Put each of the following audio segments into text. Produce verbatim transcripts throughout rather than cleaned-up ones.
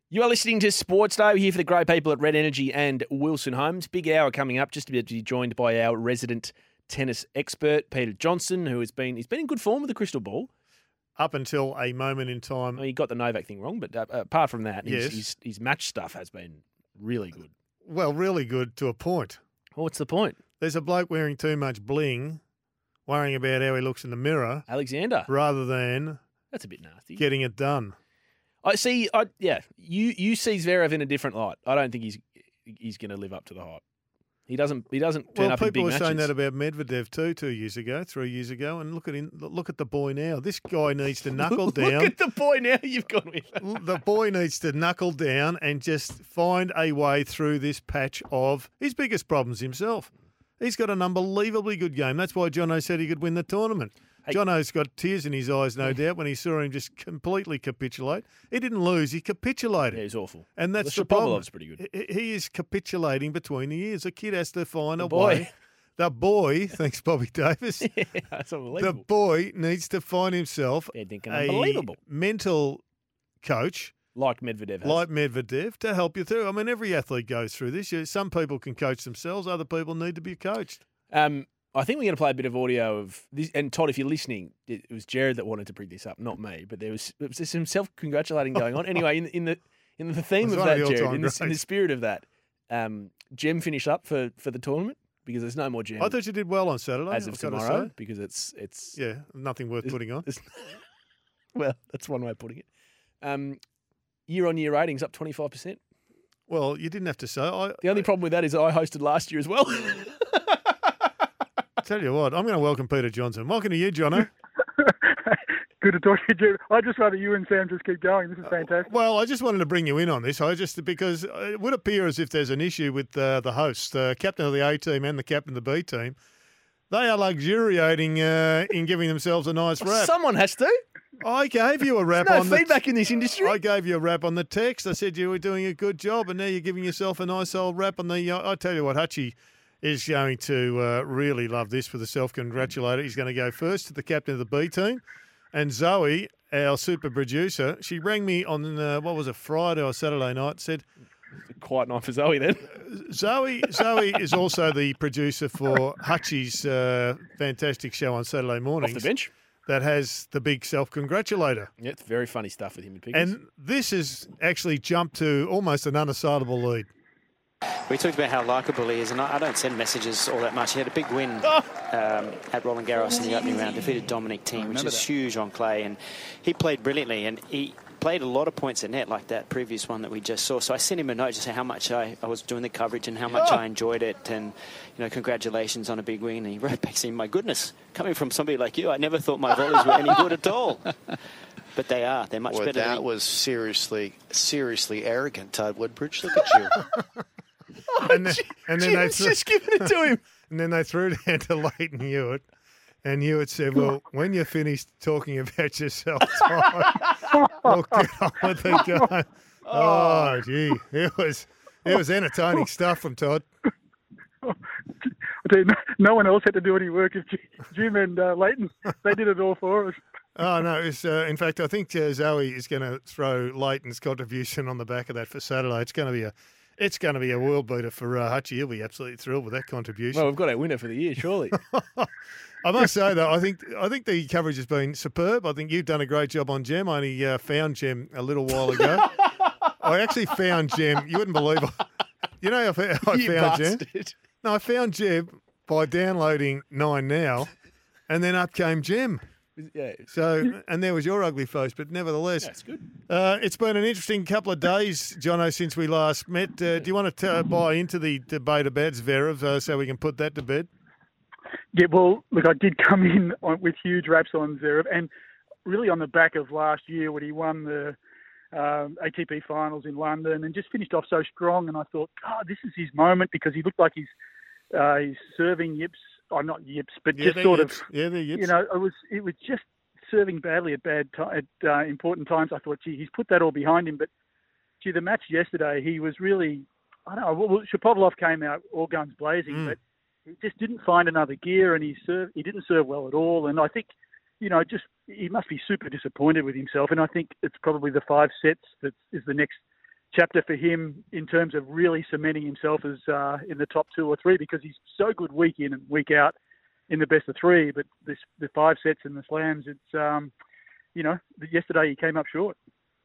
You are listening to Sports Day. We're here for the great people at Red Energy and Wilson Homes. Big hour coming up, just to be joined by our resident tennis expert, Peter Johnson, who has been he's been in good form with the crystal ball. Up until a moment in time. I mean, he got the Novak thing wrong, but uh, apart from that, Yes. his, his, his match stuff has been really good. Well, really good to a point. Well, what's the point? There's a bloke wearing too much bling, worrying about how he looks in the mirror, Alexander. rather than That's a bit nasty. getting it done. I see. I yeah. You you see Zverev in a different light. I don't think he's he's going to live up to the hype. He doesn't. He doesn't turn Well, up in big people were matches. saying that about Medvedev too, two years ago, three years ago, and look at him. Look at the boy now. This guy needs to knuckle down. Look at the boy now you've gone with. The boy needs to knuckle down and just find a way through this patch of his biggest problems himself. He's got an unbelievably good game. That's why Jono said he could win the tournament. Hey. Jono's got tears in his eyes, no doubt, when he saw him just completely capitulate. He didn't lose, he capitulated. Yeah, he's awful. And that's Well, the problem. Shapovalov's pretty good. He- He is capitulating between the ears. The kid has to find The a boy. way. The boy, thanks Bobby Davis, Yeah, that's the unbelievable. boy needs to find himself They're thinking a unbelievable. mental coach Like Medvedev has. like Medvedev to help you through. I mean, every athlete goes through this. You- Some people can coach themselves. Other people need to be coached. Um, I think we're going to play a bit of audio of this. And Todd, if you're listening, it was Jared that wanted to bring this up, not me. But there was, there was some self-congratulating going on. Anyway, in, in the in the theme It's of one of that, the Jared, all-time in the, in the greats. spirit of that, um, Gem finished up for, for the tournament because there's no more Gem I thought you did well on Saturday. as of I've gotta tomorrow say. because it's it's Yeah, nothing worth Is- putting on. It's- well, that's one way of putting it. Um, year-on-year ratings up twenty-five percent. Well, you didn't have to say. I, The only problem with that is I hosted last year as well. I tell you what, I'm going to welcome Peter Johnson. Welcome to you, Jono. Good to talk to you, Jim. I'd just rather you and Sam just keep going. This is fantastic. Well, I just wanted to bring you in on this. I just because it would appear as if there's an issue with uh, the hosts, the captain of the A team and the captain of the B team. They are luxuriating uh, in giving themselves a nice rap. Someone has to. I gave you a rap There's on no the feedback in this industry. I gave you a rap on the text. I said you were doing a good job, and now you're giving yourself a nice old rap on the. Uh, I tell you what, Hutchie is going to uh, really love this for the self-congratulator. He's going to go first to the captain of the B team, and Zoe, our super producer, she rang me on uh, what was it, Friday or Saturday night. Said Quite nice for Zoe then. Zoe. Zoe is also the producer for Hutchie's uh, fantastic show on Saturday Off mornings the bench. that has the big self-congratulator. Yeah, it's very funny stuff with him and Pickens. And this has actually jumped to almost an unassailable lead. We talked about how likeable he is, and I I don't send messages all that much. He had a big win um, at Roland Garros in the opening round, defeated Dominic Thiem, which is huge on clay, and he played brilliantly, and he played a lot of points at net like that previous one that we just saw. So I sent him a note to say how much I, I was doing the coverage and how much I enjoyed it, and you know, congratulations on a big win. And he wrote back saying, "My goodness, coming from somebody like you, I never thought my volleys were any good at all." But they are. They're much Well, better. that than was seriously, seriously arrogant, Todd Woodbridge. Look at you. And then, and then they Jim's threw, just giving it to him. and then they threw it down to Leighton Hewitt, and Hewitt said, "Well, when you're finished talking about yourself, Todd, we'll get on with the game." Oh, gee, it was it was entertaining stuff from Todd. I tell you, no, no one else had to do any work. If Jim and uh, Leighton, they did it all for us. Oh no! It's, uh, in fact, I think uh, Zoe is going to throw Leighton's contribution on the back of that for Saturday. It's going to be a, it's going to be a world beater for uh, Hutchie. He'll be absolutely thrilled with that contribution. Well, we've got our winner for the year, surely. I must say though, I think I think the coverage has been superb. I think you've done a great job on Gem. I only uh, found Gem a little while ago. I actually found Gem. You wouldn't believe it. You know, I, fa- I You found Gem. bastard. No, I found Gem by downloading Nine Now, and then up came Gem. Yeah, So, and there was your ugly face, but nevertheless, that's good. uh, it's been an interesting couple of days, Jono, since we last met. Uh, do you want to t- buy into the debate about Zverev uh, so we can put that to bed? Yeah, well, look, I did come in on, with huge raps on Zverev, and really on the back of last year when he won the um, A T P finals in London and just finished off so strong. And I thought, God, this is his moment because he looked like he's uh, he's serving yips, or not yips, but Yeah, just they're sort yips. of, Yeah, they're yips. you know, it was it was just serving badly at bad ti at uh, important times. I thought, gee, he's put that all behind him. But gee, the match yesterday, he was really, I don't know. Well, Shapovalov came out all guns blazing, Mm. but he just didn't find another gear, and he served. He didn't serve well at all. And I think, you know, just he must be super disappointed with himself. And I think it's probably the five sets that is the next chapter for him in terms of really cementing himself as uh, in the top two or three, because he's so good week in and week out in the best of three. But this, the five sets and the slams, it's um, you know, yesterday he came up short.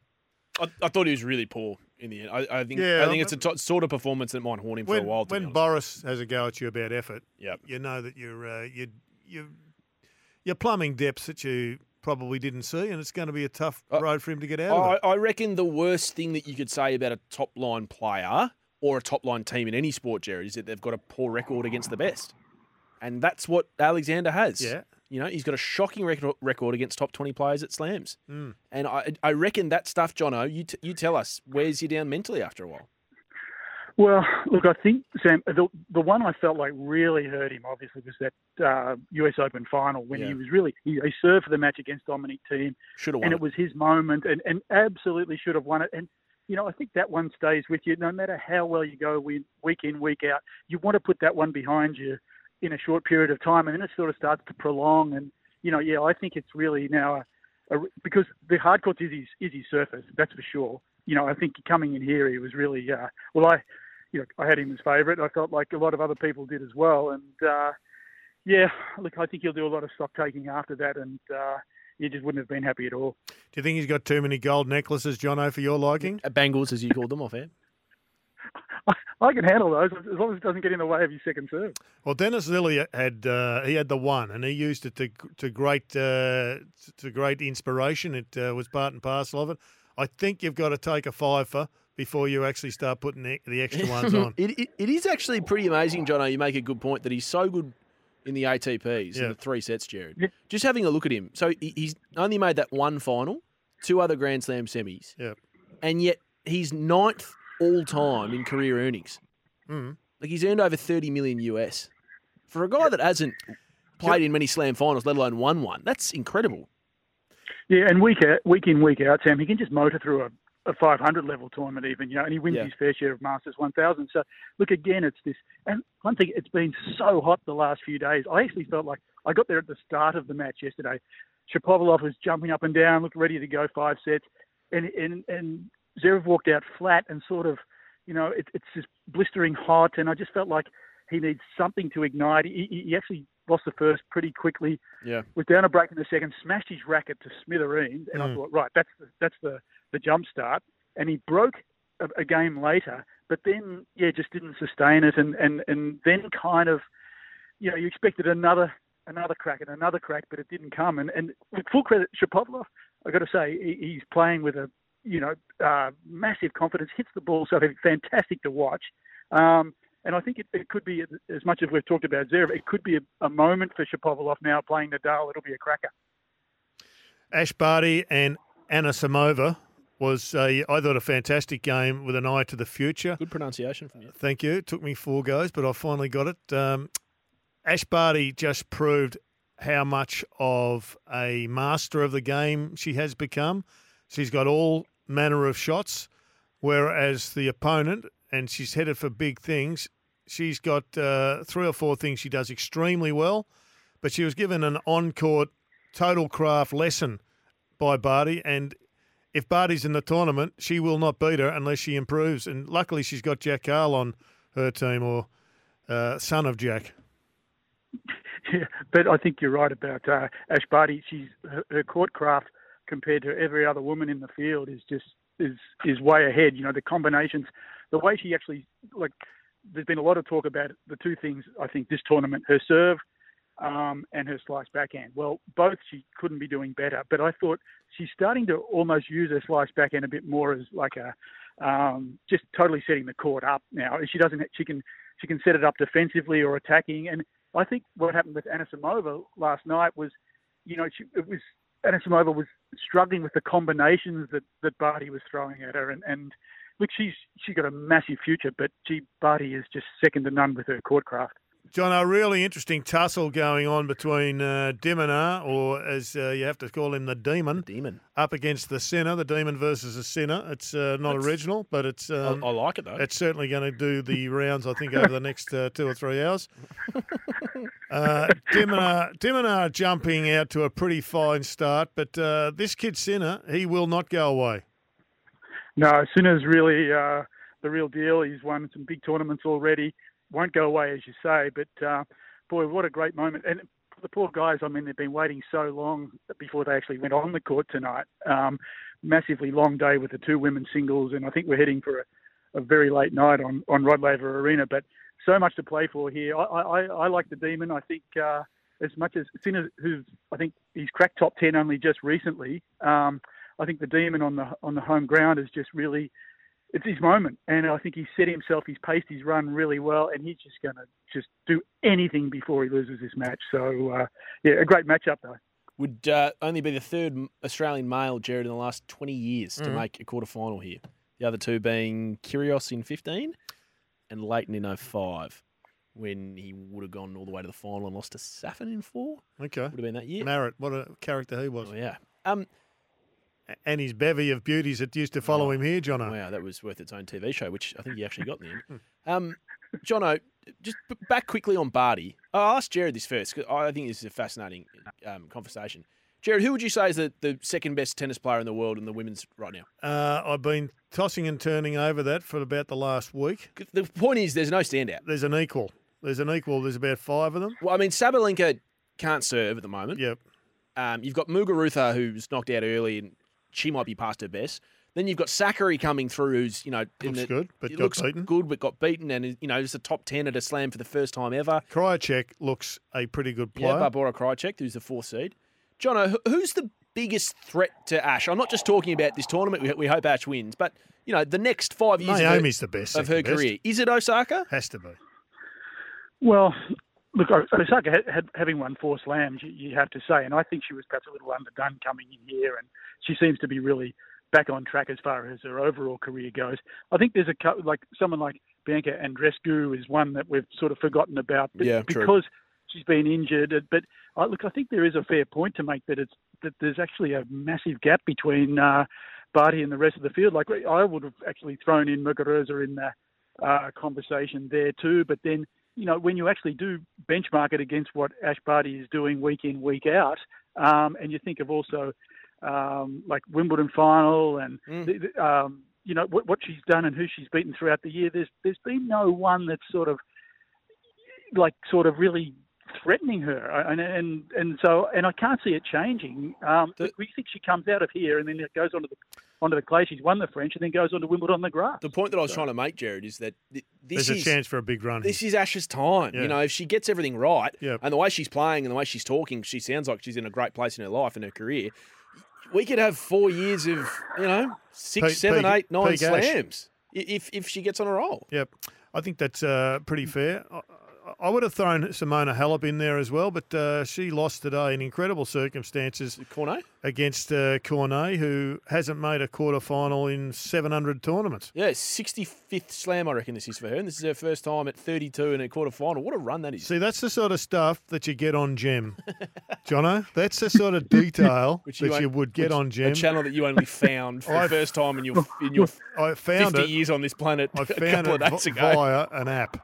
I, I thought he was really poor in the end. I, I think Yeah, I think it's a t- sort of performance that might haunt him when, for a while. To when be honest. Boris has a go at you about effort, Yep. you know that you're uh, you you you're plumbing depths that you probably didn't see, and it's going to be a tough Uh, road for him to get out of it. I, I reckon the worst thing that you could say about a top line player or a top line team in any sport, Jared, is that they've got a poor record against the best, and that's what Alexander has. Yeah. You know, he's got a shocking record, record against top twenty players at slams. Mm. And I I reckon that stuff, Jono, you, t- you tell us, wears you down mentally after a while. Well, look, I think, Sam, the the one I felt like really hurt him, obviously, was that uh, U S Open final when Yeah. he was really, he, he served for the match against Dominic Thiem, Should have won and it. it was his moment, and, and absolutely should have won it. And, you know, I think that one stays with you. No matter how well you go win, week in, week out, you want to put that one behind you in a short period of time, and then it sort of starts to prolong. And, you know, yeah, I think it's really now, a, a, because the hard courts is his, is his surface, that's for sure. You know, I think coming in here, he was really, uh, well, I... You know, I had him as favourite. I felt like a lot of other people did as well. And, uh, yeah, look, I think he'll do a lot of stock taking after that, and uh, he just wouldn't have been happy at all. Do you think he's got too many gold necklaces, Jono, for your liking? Uh, Bangles, as you called them, off air. I, I can handle those as long as it doesn't get in the way of your second serve. Well, Dennis Lilly had uh, he had the one, and he used it to to great uh, to great inspiration. It uh, was part and parcel of it. I think you've got to take a fiver before you actually start putting the, the extra ones on. it, it, it is actually pretty amazing, Jono. You make a good point that he's so good in the A T Ps, Yeah. in the three sets, Jared. Yeah. Just having a look at him. So he- he's only made that one final, two other Grand Slam semis, Yeah. and yet he's ninth all time in career earnings. Mm. Like he's earned over thirty million U S. For a guy that hasn't played in many Slam finals, let alone won one, that's incredible. Yeah, and week out, week in, week out, Sam, he can just motor through a, a five hundred level tournament even, you know, and he wins Yeah. his fair share of Masters one thousand. So, look, again, it's this. And one thing, it's been so hot the last few days. I actually felt like I got there at the start of the match yesterday. Shapovalov was jumping up and down, looked ready to go five sets. And and, and Zverev walked out flat and sort of, you know, it, it's just blistering hot. And I just felt like he needs something to ignite. He, he actually lost the first pretty quickly. Yeah. Was down a break in the second, smashed his racket to smithereens, and Mm. I thought, right, that's the, that's the, the jump start. And he broke a, a game later, but then, yeah, just didn't sustain it, and, and, and then kind of, you know, you expected another another crack and another crack, but it didn't come. And, and with full credit, Shapovalov, I've got to say, he, he's playing with a, you know, uh, massive confidence, hits the ball so fantastic to watch. Um, And I think it, it could be, as much as we've talked about Zverev, it could be a, a moment for Shapovalov now playing Nadal. It'll be a cracker. Ash Barty and Anna Samova was, a, I thought, a fantastic game with an eye to the future. Good pronunciation from you. Thank you. It took me four goes, but I finally got it. Um, Ash Barty just proved how much of a master of the game she has become. She's got all manner of shots, whereas the opponent, and she's headed for big things, she's got uh, three or four things she does extremely well, but she was given an on-court total craft lesson by Barty, and if Barty's in the tournament, she will not beat her unless she improves. And luckily she's got Jack Carl on her team, or uh, son of Jack. Yeah, but I think you're right about uh, Ash Barty. She's her, her court craft compared to every other woman in the field is just is is way ahead. You know, the combinations, the way she actually, like, there's been a lot of talk about the two things, I think, this tournament, her serve um, and her slice backhand. Well, both she couldn't be doing better, but I thought she's starting to almost use her slice backhand a bit more as like a, um, just totally setting the court up now. She doesn't, she can, she can set it up defensively or attacking. And I think what happened with Anisimova last night was, you know, she, it was, Anisimova was struggling with the combinations that, that Barty was throwing at her. And, and look, she's she's got a massive future, but gee, Barty is just second to none with her court craft. John, a really interesting tussle going on between uh, Diminar, or as uh, you have to call him, the Demon, Demon. up against the Sinner. The Demon versus the Sinner. It's uh, not That's- original, but it's um, I, I like it, though. it's certainly going to do the rounds, I think, over the next uh, two or three hours. Uh, Diminar, Diminar jumping out to a pretty fine start, but uh, this kid Sinner, he will not go away. No, Sinner's really uh, the real deal. He's won some big tournaments already. Won't go away, as you say, but uh, boy, what a great moment. And the poor guys, I mean, they've been waiting so long before they actually went on the court tonight. Um, massively long day with the two women's singles, and I think we're heading for a, a very late night on, on Rod Laver Arena, but so much to play for here. I, I, I like the Demon. I think uh, as much as Sinner, who's, I think he's cracked top ten only just recently, um, I think the Demon on the on the home ground is just really, it's his moment. And I think he's set himself, he's paced his run really well, and he's just going to just do anything before he loses this match. So, uh, yeah, a great matchup, though. Would uh, only be the third Australian male, Jared, in the last twenty years to Mhm. make a quarterfinal here. The other two being Kyrgios in fifteen and Leighton in oh five, when he would have gone all the way to the final and lost to Safin in four. Okay. Would have been that year. Merritt, what a character he was. Oh, yeah. Um, And his bevy of beauties that used to follow Oh, him here, Jono. Wow, that was worth its own T V show, which I think he actually got in the end. Um, Jono, just b- back quickly on Barty. I'll ask Jared this first, because I think this is a fascinating um, conversation. Jared, who would you say is the, the second best tennis player in the world in the women's right now? Uh, I've been tossing and turning over that for about the last week. The point is, there's no standout. There's an equal. There's an equal. There's about five of them. Well, I mean, Sabalenka can't serve at the moment. Yep. Um, you've got Muguruza, who's knocked out early, and she might be past her best. Then you've got Zachary coming through, who's, you know... in Looks the, good, but it got looks beaten. good, but got beaten, and, you know, just a top ten at a slam for the first time ever. Krajicek looks a pretty good player. Yeah, Barbora Krajicek, who's the fourth seed. Jono, who- who's the biggest threat to Ash? I'm not just talking about this tournament. We, we hope Ash wins, but you know the next five years Naomi's of the best her, of her second best. career. Is it Osaka? Has to be. Well, look, Osaka had, had, having won four slams, you, you have to say, and I think she was perhaps a little underdone coming in here, and she seems to be really back on track as far as her overall career goes. I think there's a couple, like someone like Bianca Andreescu is one that we've sort of forgotten about, but Yeah, true. because she's been injured. But uh, look, I think there is a fair point to make that it's that there's actually a massive gap between uh, Barty and the rest of the field. Like I would have actually thrown in Muguruza in the uh, conversation there too, but then. You know, when you actually do benchmark it against what Ash Barty is doing week in, week out, um, and you think of also um, like Wimbledon final and, Mm. the, the, um, you know, what, what she's done and who she's beaten throughout the year, there's there's been no one that's sort of like sort of really threatening her. And and, and so, and I can't see it changing. Um, The- we think she comes out of here and then it goes onto the onto the clay. She's won the French and then goes on to Wimbledon on the grass. The point that I was trying to make, Jared, is that th- this There's is a chance for a big run. this here. is Ash's time. Yeah. You know, if she gets everything right, Yep. and the way she's playing and the way she's talking, she sounds like she's in a great place in her life and her career. We could have four years of, you know, six, Peak- seven, peak- eight, nine peak Ash. slams i- if if she gets on a roll. Yep. I think that's uh, pretty fair. I, I would have thrown Simona Halep in there as well, but uh, she lost today in incredible circumstances Cornet? against uh, Cornet, who hasn't made a quarter final in seven hundred tournaments. Yeah, sixty-fifth slam, I reckon this is for her. And this is her first time at thirty-two in a quarter final. What a run that is. See, that's the sort of stuff that you get on Gem, Jono. That's the sort of detail Which that you, won't- would get which- on Gem. A channel that you only found for the I've- first time in your in your I found fifty it. years on this planet I a found couple it of days v- ago. via an app.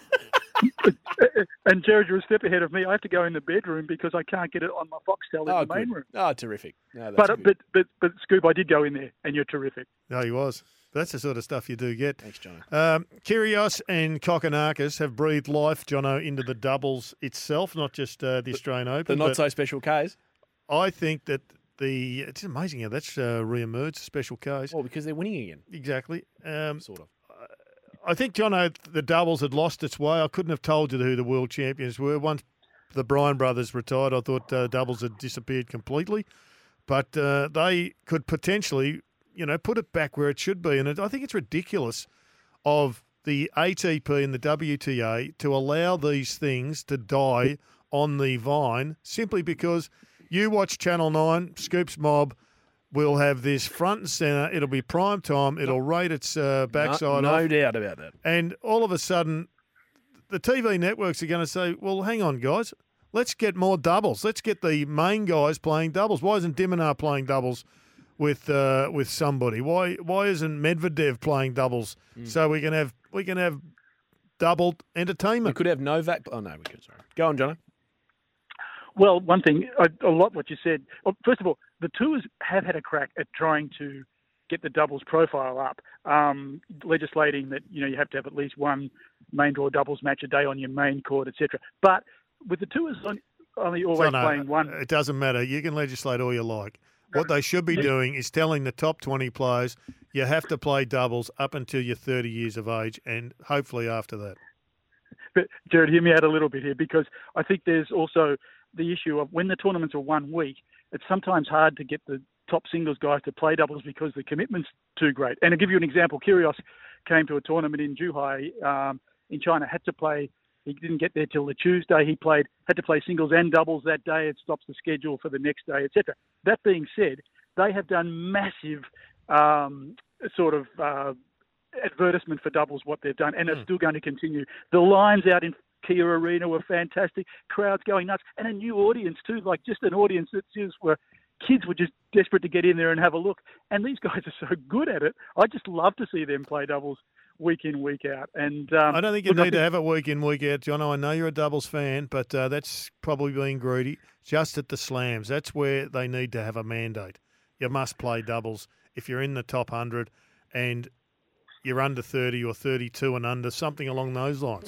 And Jared, you're a step ahead of me. I have to go in the bedroom because I can't get it on my Foxtel in Oh, the main good. room. Oh, terrific. No, that's But, good. but but but Scoop, I did go in there, and you're terrific. No, he was. That's the sort of stuff you do get. Thanks, Jono. Um, Kyrgios and Kokkinakis have breathed life, Jono, into the doubles itself, not just uh, the Australian The Open. not but so special case. I think that the it's amazing how that's uh, re-emerged, special case. Well, because they're winning again, Exactly. Um, sort of. I think, Jono, the doubles had lost its way. I couldn't have told you who the world champions were. Once the Bryan brothers retired, I thought uh, doubles had disappeared completely. But uh, they could potentially, you know, put it back where it should be. And it, I think it's ridiculous of the A T P and the W T A to allow these things to die on the vine simply because you watch Channel nine, Scoops Mob, will have this front and centre. It'll be prime time. It'll rate its uh, backside no, off. no doubt about that. And all of a sudden, the T V networks are going to say, well, hang on, guys. Let's get more doubles. Let's get the main guys playing doubles. Why isn't Diminar playing doubles with uh, with somebody? Why why isn't Medvedev playing doubles Mm. so we can have we can have doubled We entertainment? could have Novak. Oh, no, we could. Sorry. Go on, Jono. Well, one thing, I, a lot what you said. Well, first of all, the tours have had a crack at trying to get the doubles profile up, um, legislating that you know you have to have at least one main draw doubles match a day on your main court, et cetera. But with the tours on, only always no, no, playing one, it doesn't matter. You can legislate all you like. What they should be doing is telling the top twenty players you have to play doubles up until you're thirty years of age, and hopefully after that. But Jared, hear me out a little bit here, because I think there's also the issue of when the tournaments are one week, it's sometimes hard to get the top singles guys to play doubles because the commitment's too great. And to give you an example, Kyrgios came to a tournament in Zhuhai um, in China, had to play. He didn't get there till the Tuesday. He played, had to play singles and doubles that day. It stops the schedule for the next day, et cetera. That being said, they have done massive um, sort of uh, advertisement for doubles, what they've done, and mm. are still going to continue. The lines out in Kia Arena were fantastic. Crowds going nuts, and a new audience too, like just an audience that just were kids were just desperate to get in there and have a look. And these guys are so good at it. I just love to see them play doubles week in, week out. And um, I don't think you look, need think, to have it week in, week out, John. I know you're a doubles fan, but uh, that's probably being greedy. Just at the slams, that's where they need to have a mandate. You must play doubles if you're in the top one hundred and you're under thirty or thirty-two and under, something along those lines.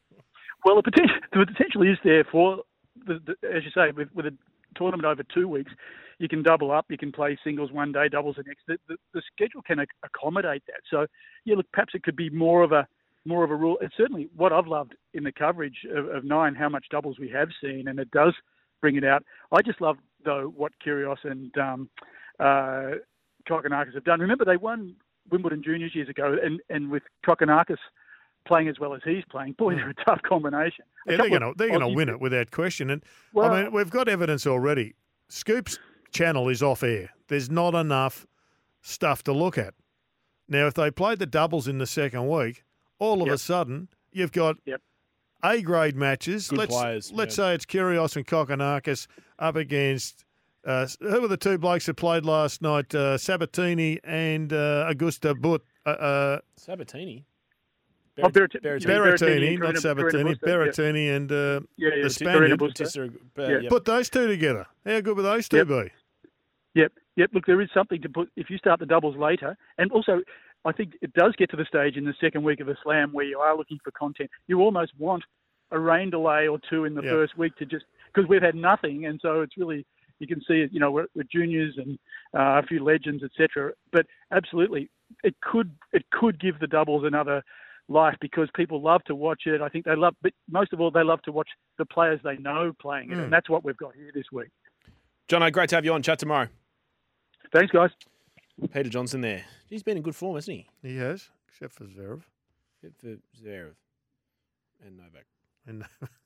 Well, the potential, the potential is there for, the, the, as you say, with, with a tournament over two weeks, you can double up, you can play singles one day, doubles the next. The, the, the schedule can ac- accommodate that. So, yeah, look, perhaps it could be more of a more of a rule. It's certainly what I've loved in the coverage of, of Nine, how much doubles we have seen, and it does bring it out. I just love, though, what Kyrgios and um, uh, Kokkinakis have done. Remember, they won Wimbledon Juniors years ago, and, and with Kokkinakis playing as well as he's playing, boy, they're a tough combination. Yeah, they're going to they're going to win it without question. And well, I mean, we've got evidence already. Scoop's channel is off air. There's not enough stuff to look at. Now, if they played the doubles in the second week, all of yep. a sudden you've got yep. A-grade matches. Good let's players, let's yeah. say it's Kyrgios and Kokkinakis up against uh, who were the two blokes that played last night? Uh, Sabatini and uh, Augusta Butt. Uh, uh, Sabatini. Oh, Berrettini, Berrettini, Berrettini, not Berrettini, Sabatini, Berrettini yeah. and uh, yeah, yeah, the Spaniard. Batista, uh, Yeah. yep. Put those two together. How good would those two Yep. be? Yep, yep. Look, there is something to put if you start the doubles later, and also I think it does get to the stage in the second week of a slam where you are looking for content. You almost want a rain delay or two in the Yep. first week to just because we've had nothing, and so it's really you can see it. You know, with, with juniors and uh, a few legends, et cetera. But absolutely, it could it could give the doubles another life because people love to watch it. I think they love, but most of all, they love to watch the players they know playing it, Mm. and that's what we've got here this week. Jono, great to have you on. Chat tomorrow. Thanks, guys. Peter Johnson there. He's been in good form, hasn't he? He has, except for Zverev. Except for Zverev and Novak. And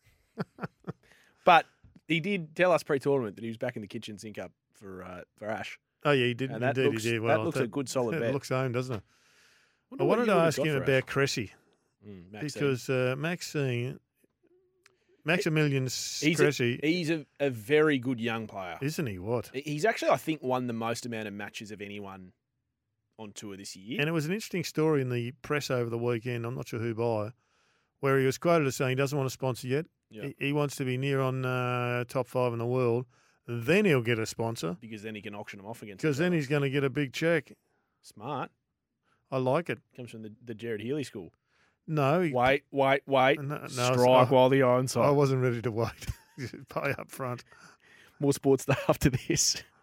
But he did tell us pre-tournament that he was back in the kitchen sink up for uh, for Ash. oh yeah, he did. And that Indeed, looks, he did. Well, that looks a good solid it bet. looks home, doesn't it? Wonder I what wanted you to would have ask got him for about Ash. Cressy Mm, Maxine. because uh, Maxine, Maximilian he's Cressy, a, he's a, a very good young player. isn't he? What? He's actually, I think, won the most amount of matches of anyone on tour this year. And it was an interesting story in the press over the weekend. I'm not sure who by, where he was quoted as saying he doesn't want a sponsor yet. Yeah. He, he wants to be near on uh, top five in the world. Then he'll get a sponsor because then he can auction them off against. because then each he's going to get a big check. other. Smart. I like it. Comes from the, the Jared Healy school. No, he, Wait, wait, wait. No, no, Strike I- while the iron's I hot. wasn't ready to wait. Pay up front. More sports stuff after this.